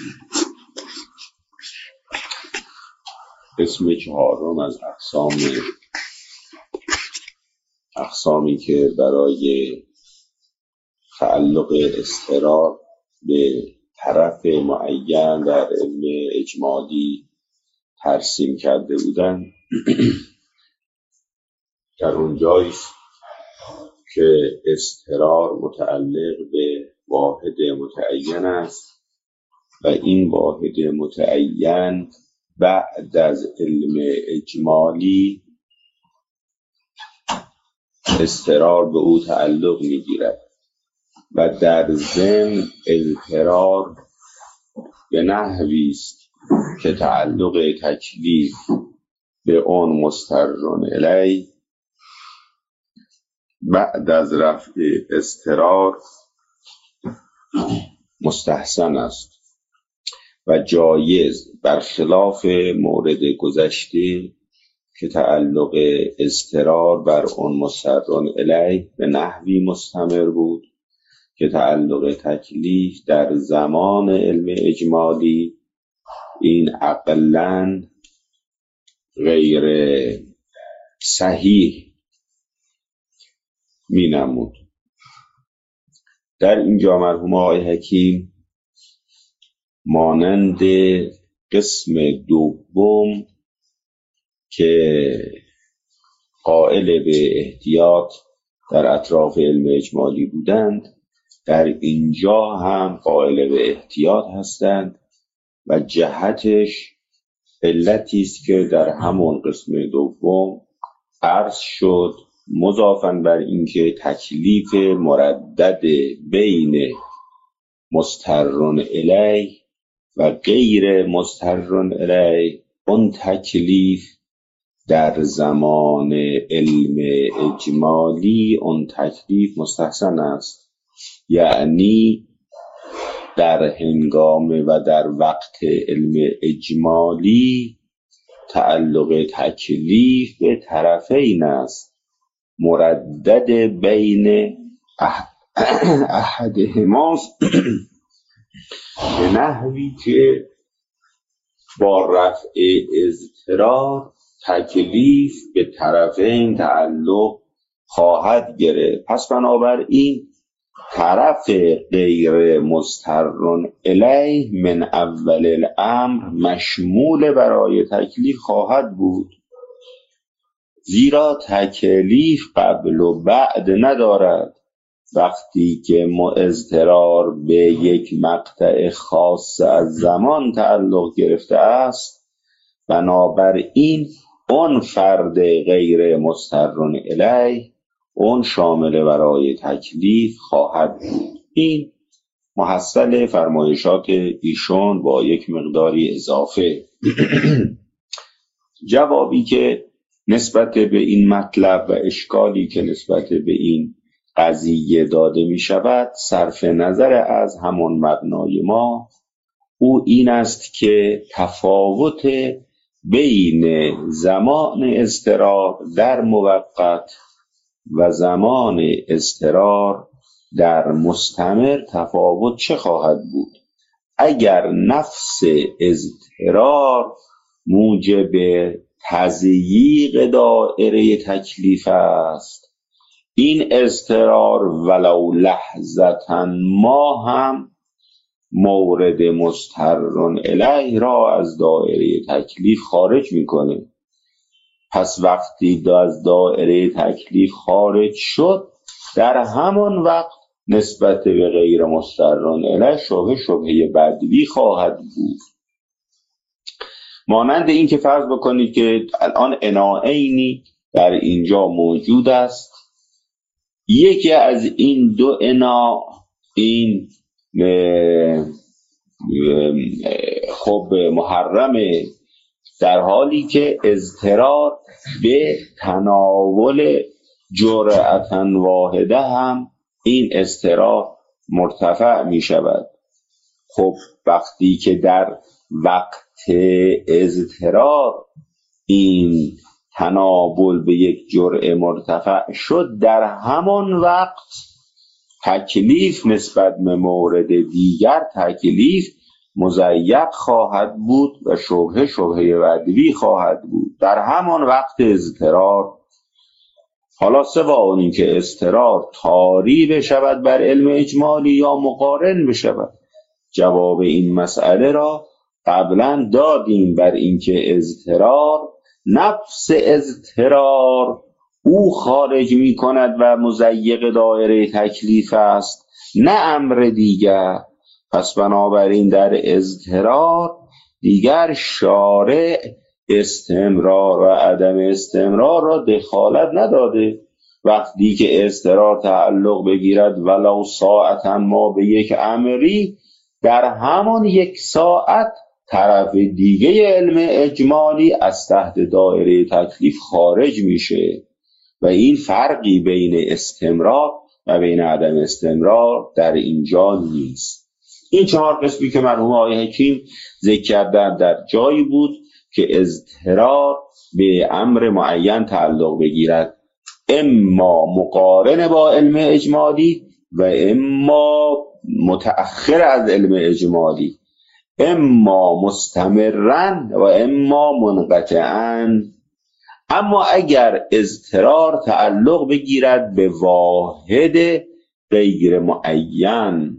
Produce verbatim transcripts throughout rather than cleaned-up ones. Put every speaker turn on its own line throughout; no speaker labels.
قسم چهارم از اقسام اقسامی که برای تعلق اضطرار به طرف معین در علم اجمالی ترسیم کرده بودند. در اونجاییست که اضطرار متعلق به واحد متعین است و این واحد متعین بعد از علم اجمالی اضطرار به او تعلق می‌گیرد و در ضمن اضطرار به نحوی است که تعلق تکلیف به اون مسترن الیه بعد از رفع اضطرار مستحسن است و جایز، برخلاف مورد گذشته که تعلق اضطرار بر اون مسترن الیه به نحوی مستمر بود که تعلق تکلیف در زمان علم اجمالی این عقلاً غیر صحیح می نمود. در اینجا مرحوم آقای حکیم مانند قسم دوم که قائل به احتیاط در اطراف علم اجمالی بودند، در اینجا هم قائل به احتیاط هستند و جهتش علتی است که در همون قسم دوم عرض شد، مضافاً بر اینکه تکلیف مردد بین مسترن الیه و غیر مسترن الیه، اون تکلیف در زمان علم اجمالی اون تکلیف مستحسن است، یعنی در هنگام و در وقت علم اجمالی تعلق تکلیف به طرفین است، مردد بین احدهماست به نحوی که با رفع اضطرار تکلیف به طرفین تعلق خواهد گرفت. پس بنابراین طرف غیر مسترن الیه من اول الامر مشمول برای تکلیف خواهد بود، زیرا تکلیف قبل و بعد ندارد. وقتی که اضطرار به یک مقطع خاص از زمان تعلق گرفته است، بنابراین اون فرد غیر مسترن الیه اون شامل برای تکلیف خواهد بود. این محصل فرمایشات ایشون با یک مقداری اضافه. جوابی که نسبت به این مطلب و اشکالی که نسبت به این قضیه داده می شود صرف نظر از همون مبنای ما، او این است که تفاوت بین زمان اضطرار در موقت و زمان اضطرار در مستمر تفاوت چه خواهد بود؟ اگر نفس اضطرار موجب تضییق دایره تکلیف است، این اضطرار ولو لحظتا ما هم مورد مسترن الیه را از دایره تکلیف خارج میکنه. پس وقتی از دایره تکلیف خارج شد، در همان وقت نسبت به غیر مسترن الیه شبه شبهه بدوی خواهد بود. مانند این که فرض بکنید که الان اناعینی در اینجا موجود است، یکی از این دو انا این خب محرمه، در حالی که اضطرار به تناول جرعتا واحده هم این اضطرار مرتفع می شود. خب وقتی که در وقت اضطرار این تناول به یک جرعه مرتفع شد، در همان وقت تکلیف نسبت به مورد دیگر تکلیف مضیق خواهد بود و شبهه شبهه بدوی خواهد بود. در همان وقت اضطرار، حالا سواء این که اضطرار طاری بشود بر علم اجمالی یا مقارن بشود، جواب این مسئله را قبلا دادیم بر اینکه اضطرار، نفس اضطرار او خارج می کند و مضیق دایره تکلیف است، نه امر دیگر. پس بنابراین در اضطرار دیگر شارع استمرار و عدم استمرار را دخالت نداده. وقتی که اضطرار تعلق بگیرد ولو ساعتا ما به یک امری، در همان یک ساعت طرف دیگه علم اجمالی از تحت دایره تکلیف خارج میشه و این فرقی بین استمرار و بین عدم استمرار در اینجا نیست. این چهار قسمی که مرحوم آقای حکیم ذکر کردن در جایی بود که اضطرار به امر معین تعلق بگیرد، اما مقارن با علم اجمالی و اما متأخر از علم اجمالی، اما مستمرن و اما منقطعن. اما اگر اضطرار تعلق بگیرد به واحد غیر معین،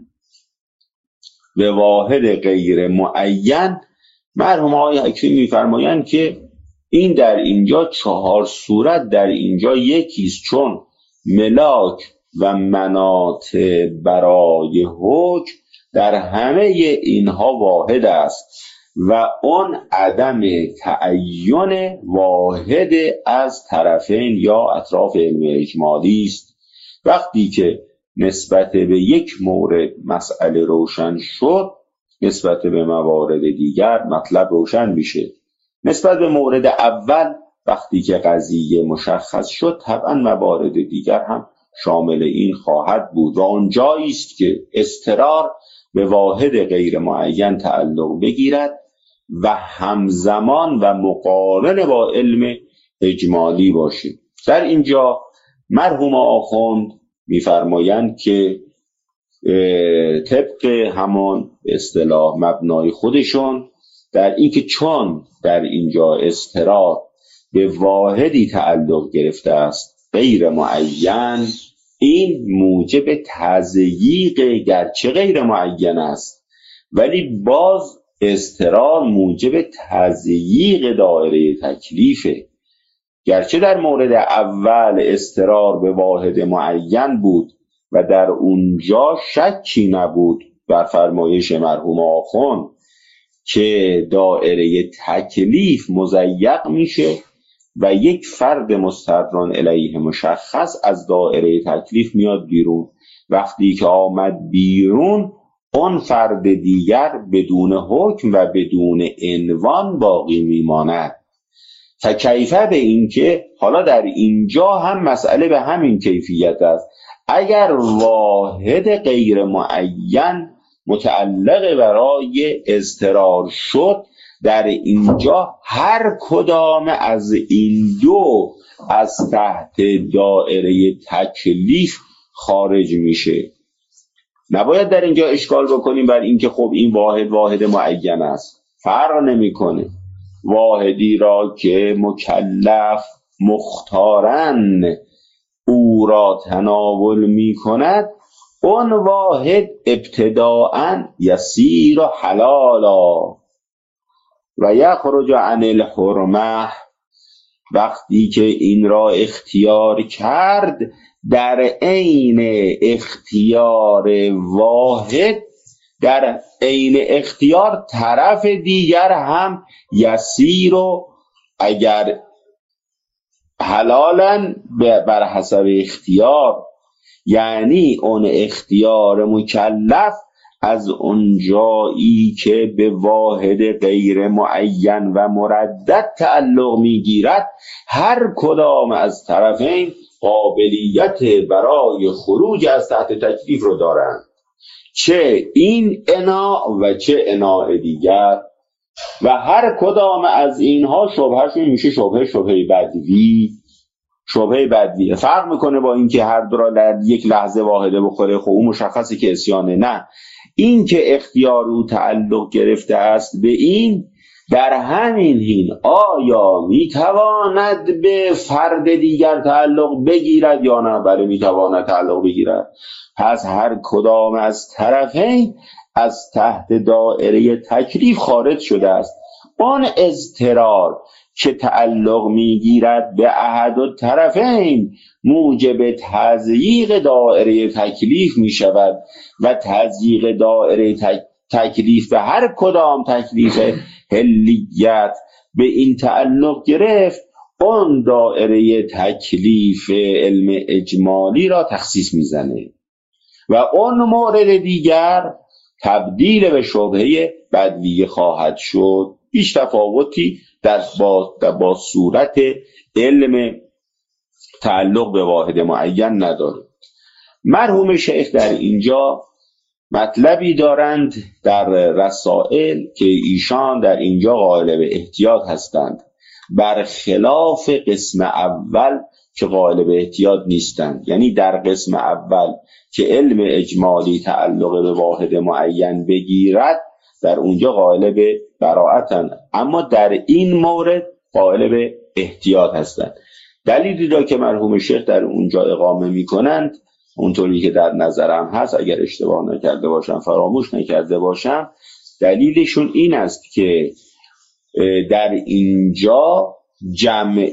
به واحد غیر معین، مرحوم آقای حکیم می‌فرمایند که این در اینجا چهار صورت در اینجا یکیست، چون ملاک و مناط برای حکم در همه اینها واحد است و اون عدم تعین واحد از طرفین یا اطراف علم اجمالی است. وقتی که نسبت به یک مورد مسئله روشن شد، نسبت به موارد دیگر مطلب روشن میشه. نسبت به مورد اول وقتی که قضیه مشخص شد، طبعا موارد دیگر هم شامل این خواهد بود و اونجایی است که اضطرار به واحد غیر معین تعلق بگیرد و همزمان و مقارن با علم اجمالی باشه. در اینجا مرحوم آخوند می‌فرمایند که طبق همان اصطلاح مبنای خودشون در این که چون در اینجا اضطرار به واحدی تعلق گرفته است غیر معین، این موجب تضییق گرچه غیر معین است، ولی باز اضطرار موجب تضییق دایره تکلیفه. گرچه در مورد اول اضطرار به واحد معین بود و در اونجا شکی نبود بر فرمایش مرحوم آخوند که دایره تکلیف مضیق میشه و یک فرد مستدران الیه مشخص از دایره تکلیف میاد بیرون. وقتی که آمد بیرون، اون فرد دیگر بدون حکم و بدون عنوان باقی میماند. فکیفه به این که حالا در اینجا هم مسئله به همین کیفیت است. اگر واحد غیر معین متعلق برای اضطرار شد، در اینجا هر کدام از این دو از تحت دایره تکلیف خارج میشه. نباید در اینجا اشکال بکنیم بر اینکه خب این واحد واحد معین است. فرق نمیکنه. واحدی را که مکلف مختارن او را تناول می کند، اون واحد ابتداءً یسیر حلالا و یخرج عن الحرمه. وقتی که این را اختیار کرد، در عین اختیار واحد، در عین اختیار طرف دیگر هم یسیر و اگر حلالا بر حسب اختیار، یعنی اون اختیار مکلف از اون جایی که به واحد غیر معین و مردد تعلق میگیرد، هر کدام از طرفین قابلیت برای خروج از تحت تکلیف رو دارند، چه این انا و چه انا دیگر، و هر کدام از اینها شبهشون میشه شبهه شبهه بدوی. شبهه بدوی فرق میکنه با اینکه هر دو را در یک لحظه واحده بخوره، خب اون مشخصه که عصیانه. نه، این که اختیار او تعلق گرفته است به این، در همین حین آیا میتواند به فرد دیگر تعلق بگیرد یا نه؟ بله میتواند تعلق بگیرد. پس هر کدام از طرفین از تحت دایره تکلیف خارج شده است. آن اضطرار که تعلق میگیرد به احد الطرفین موجب تضییق دایره تکلیف می شود و تضییق دایره تکلیف به هر کدام تکلیف حلیت به این تعلق گرفت، اون دایره تکلیف علم اجمالی را تخصیص میزنه و اون مورد دیگر تبدیل به شبهه بدویه خواهد شد. هیچ تفاوتی در با, در با صورت علم تعلق به واحد معین نداره. مرحوم شیخ در اینجا مطلبی دارند در رسائل که ایشان در اینجا قائل به احتیاط هستند، برخلاف قسم اول که قائل به احتیاط نیستند. یعنی در قسم اول که علم اجمالی تعلق به واحد معین بگیرد، در اونجا قائل به براءتند، اما در این مورد قائل به احتیاط هستند. دلیلی را که مرحوم شیخ در اونجا اقامه می کنند، اونطوری که در نظرم هست، اگر اشتباه نکرده باشم، فراموش نکرده باشم، دلیلشون این است که در اینجا جمع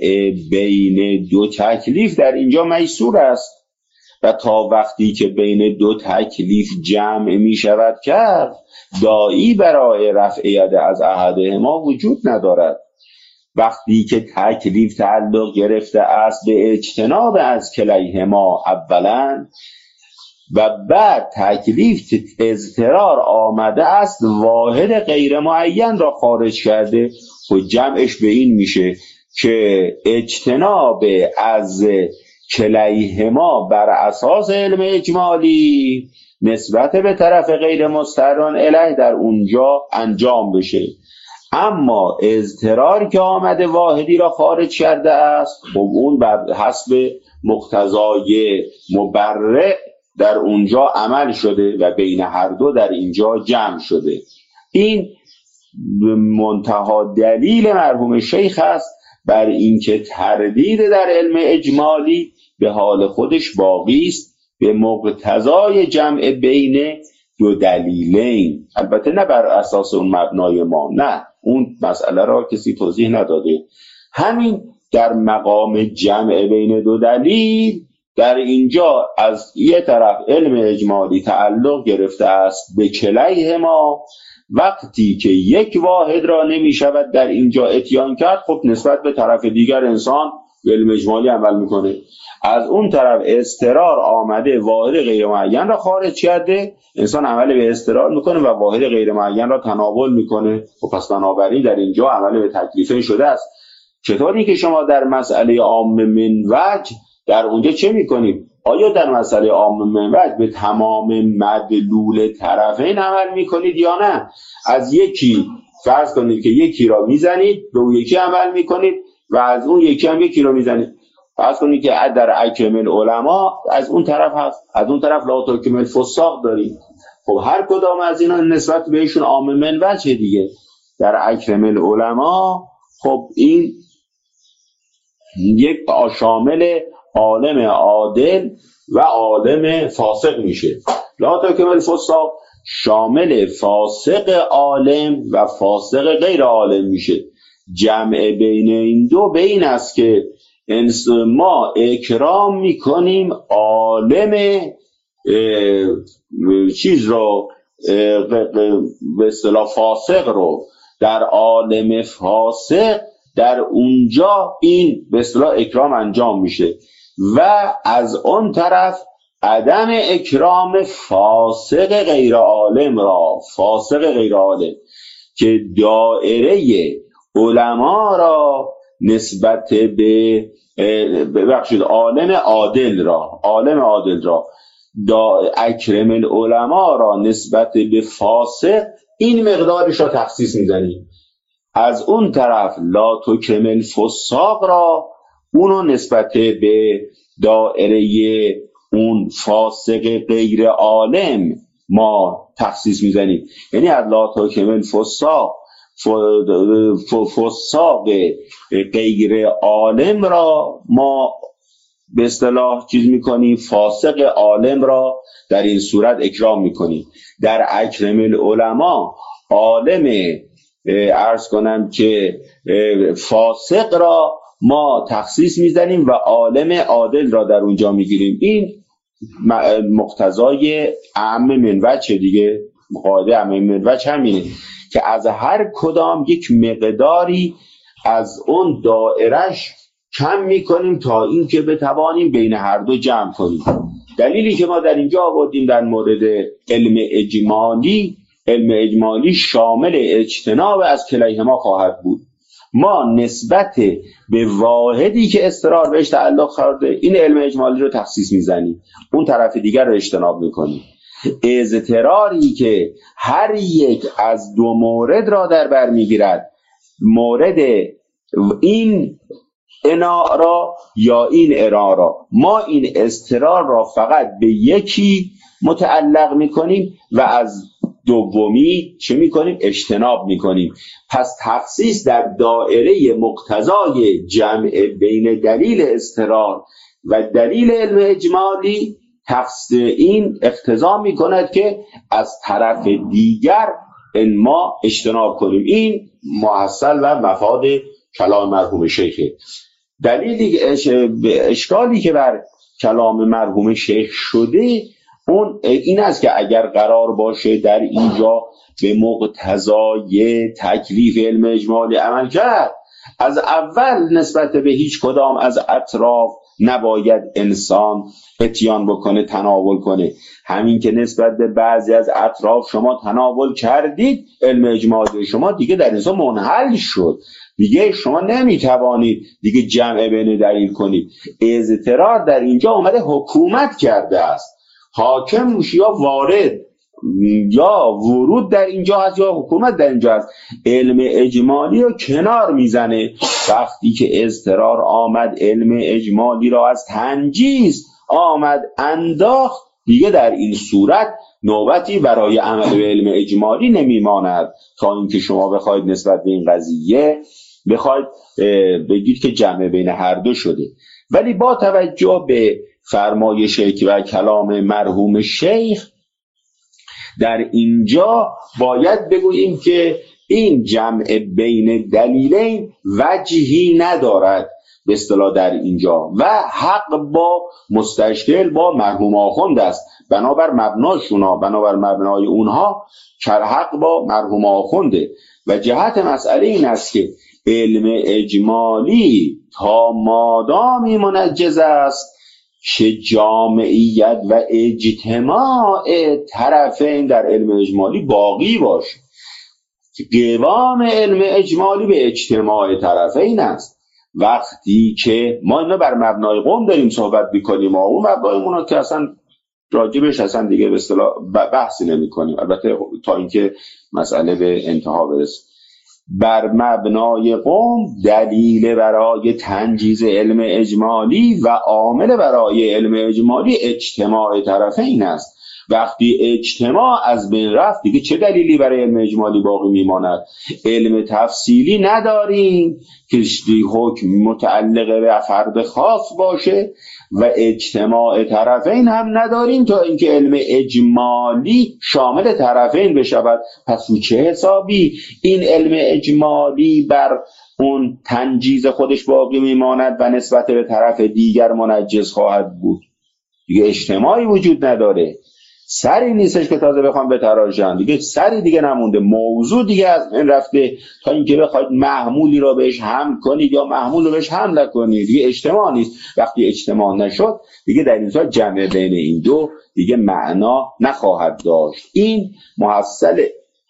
بین دو تکلیف در اینجا میسور است و تا وقتی که بین دو تکلیف جمع می شود کرد، داعی برای رفع ید از احدهما وجود ندارد. وقتی که تکلیف تعلق گرفته است به اجتناب از کلیهما اولا و بعد تکلیف اضطرار آمده است واحد غیر معین را خارج کرده، و جمعش به این میشه که اجتناب از کلیهما بر اساس علم اجمالی نسبت به طرف غیر مستعران الیه در اونجا انجام بشه. اما اضطراری که آمده واحدی را خارج کرده است، خب اون بر حسب مقتضای مبرع در اونجا عمل شده و بین هر دو در اینجا جمع شده. این منتها دلیل مرحوم شیخ است بر اینکه تردید در علم اجمالی به حال خودش باقی است به مقتضای جمع بین دو دلیلین، البته نه بر اساس اون مبنای ما، نه، اون مسئله را کسی توضیح نداده. همین در مقام جمع بین دو دلیل در اینجا از یه طرف علم اجمالی تعلق گرفته است به کلیهما، وقتی که یک واحد را نمی شود در اینجا اتیان کرد، خب نسبت به طرف دیگر انسان به علم اجمالی عمل میکنه. از اون طرف اضطرار آمده واحد غیر معین را خارج کرده، انسان عمل به اضطرار میکنه و واحد غیر معین را تناول میکنه. و پس بنابراین در اینجا عمل به تکلیفین شده است. چطوری که شما در مسئله عام من وجه در اونجا چه میکنید؟ آیا در مسئله عام من وجه به تمام مدلول طرفین عمل میکنید یا نه؟ از یکی فرض کنید که یکی را میزنید، به اون یکی عمل میکنید و از اون یکی هم یکی را میزنید. فرض کنید که در اکرم العلماء از اون طرف هست، از اون طرف لا تحکم الفساق دارید. خب هر کدام از اینا نسبت بهشون عام من وجه دیگه. در اکرم العلماء خب این یک شامل عالم عادل و عالم فاسق میشه. لا تحکم الفساق شامل فاسق عالم و فاسق غیر عالم میشه. جمع بین این دو بین است که ما اکرام میکنیم عالم چیز رو به اصطلاح فاسق رو، در عالم فاسق در اونجا این به اصطلاح اکرام انجام میشه و از اون طرف عدم اکرام فاسق غیر عالم را، فاسق غیر عالم که دائره علما را نسبت به ببخشید عالم عادل را، عالم عادل را دا اکرم العلماء را نسبت به فاسق این مقدارش را تخصیص میزنیم. از اون طرف لا تکرم الفساق را اونو نسبت به دائره اون فاسق غیر عالم ما تخصیص میزنیم، یعنی از لا تاکمل فساق فساق غیر عالم را ما به اصطلاح چیز میکنیم، فاسق عالم را در این صورت اکرام میکنیم. در اکرم العلماء عالم عرض کنم که فاسق را ما تخصیص میزنیم و عالم عادل را در اونجا میگیریم. این مقتضای اعم من وجه دیگه، قاعده اعم من وجه همینه که از هر کدام یک مقداری از اون دایرش کم میکنیم تا اینکه بتوانیم بین هر دو جمع کنیم. دلیلی که ما در اینجا آوردیم در مورد علم اجمالی، علم اجمالی شامل اجتناب از کلیهما خواهد بود. ما نسبت به واحدی که اضطرار بهش تعلق خورده این علم اجمالی رو تخصیص میزنیم، اون طرف دیگر رو اجتناب میکنیم. اضطراری که هر یک از دو مورد را در بر میگیرد، مورد این انا را یا این انا را، ما این اضطرار را فقط به یکی متعلق میکنیم و از دومی چه میکنیم؟ اجتناب میکنیم. پس تخصیص در دائره مقتضای جمع بین دلیل اضطرار و دلیل علم اجمالی تخصیص این اقتضا میکند که از طرف دیگر ان ما اجتناب کنیم. این محصل و مفاد کلام مرحوم شیخه. دلیلی اشکالی که بر کلام مرحوم شیخ شده اون این است که اگر قرار باشه در اینجا به مقتضای تکلیف علم اجمالی عمل کرد، از اول نسبت به هیچ کدام از اطراف نباید انسان اتیان بکنه، تناول کنه. همین که نسبت به بعضی از اطراف شما تناول کردید، علم اجمالی شما دیگه در اینجا منحل شد، دیگه شما نمیتوانید دیگه جمع بین دلیل کنید. اضطرار در اینجا اومده حکومت کرده است، حاکم یا وارد یا ورود در اینجا هست یا حکومت در اینجا هست. علم اجمالی رو کنار میزنه. وقتی که اضطرار آمد علم اجمالی را از تنجیز آمد انداخت، دیگه در این صورت نوبتی برای عمل به علم اجمالی نمیماند تا اینکه شما بخواید نسبت به این قضیه بخواید بگید که جمع بین هر دو شده. ولی با توجه به فرمایش و کلام مرحوم شیخ در اینجا باید بگوییم که این جمع بین دلیلین وجهی ندارد به اصطلاح در اینجا و حق با مستشکل با مرحوم آخوند است. بنابر مبناشونا، بنابر مبنای اونها حق با مرحوم آخونده. و جهت مسئله این است که علم اجمالی تا مادامی منجز است که جامعیت و اجتماع طرفین در علم اجمالی باقی باشه. قوام علم اجمالی به اجتماع طرفین است. وقتی که ما اینا بر مبنای قوم داریم صحبت میکنیم، اون مبنایمون رو که اصلا راجبش اصلا دیگه به اصطلاح بحثی نمی کنیم، البته تا اینکه مسئله به انتها برسه. بر مبنای قوم دلیل برای تنجیز علم اجمالی و عامل برای علم اجمالی اجتماع طرفین است. وقتی اجتماع از بین رفت دیگه چه دلیلی برای علم اجمالی باقی میماند؟ علم تفصیلی نداریم که حکم متعلق به فرد خاص باشه و اجتماع طرفین هم نداریم تا اینکه علم اجمالی شامل طرفین بشود. پس رو چه حسابی این علم اجمالی بر اون تنجیز خودش باقی میماند و نسبت به طرف دیگر منجز خواهد بود؟ دیگه اجتماعی وجود نداره، سری نیستش که تازه بخوام بتراشن، دیگه سری دیگه نمونده، موضوع دیگه از این رفته تا اینکه بخواید محمولی رو بهش حمل کنید یا محمول رو بهش حمل کنید، دیگه اجتماع نیست. وقتی اجتماع نشد دیگه در این صورت جمع بین این دو دیگه معنا نخواهد داشت. این محصل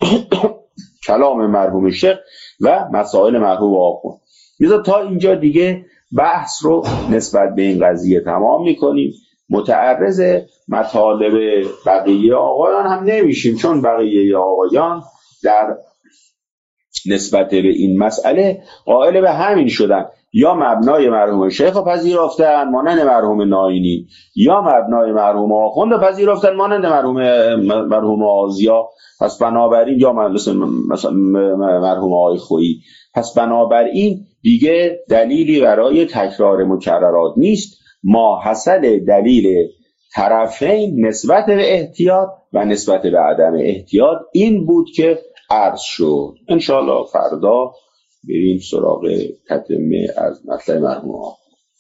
کلام مرحوم شیخ و مسائل مرحوم آخوند. میذار تا اینجا دیگه بحث رو نسبت به این قضیه تمام میکنیم. متعرض مطالب بقیه آقایان هم نمیشیم، چون بقیه آقایان در نسبت به این مسئله قائل به همین شدن، یا مبنای مرحوم شیخ رو پذیرفتن مانند مرحوم ناینی، یا مبنای مرحوم آخوند رو پذیرفتن مانند مرحوم مرحوم آزیا. پس بنابراین یا مثلا مرحوم آقای خویی، پس بنابراین دیگه دلیلی برای تکرار مکررات نیست. ما حصل دلیل طرفین نسبت به احتیاط و نسبت به عدم احتیاط این بود که عرض شد. انشاءالله فردا بریم سراغ تتمه از مطلب مرحوم ها.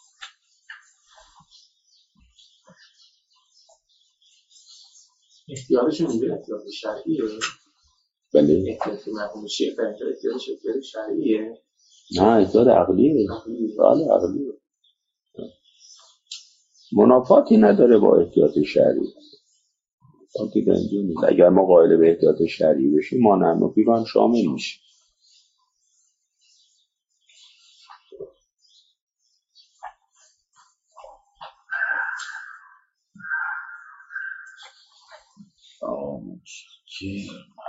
احتیاطشون اینجا احتیاط شرعیه؟
بله.
احتیاط مرحوم شیخ در اینجا احتیاطش احتیاط شرعیه؟
نه احتیاط عقلیه. بله عقلیه. منافاتی نداره با احتیاط شرعی. منافاتی دنجون نیست. اگر ما قائل به احتیاط شرعی بشیم ما ننفی رو هم شامل میشیم. که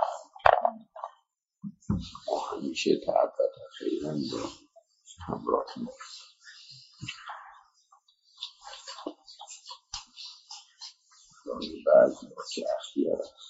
همیشه تعبت خیلی همراه بعضی که اختیار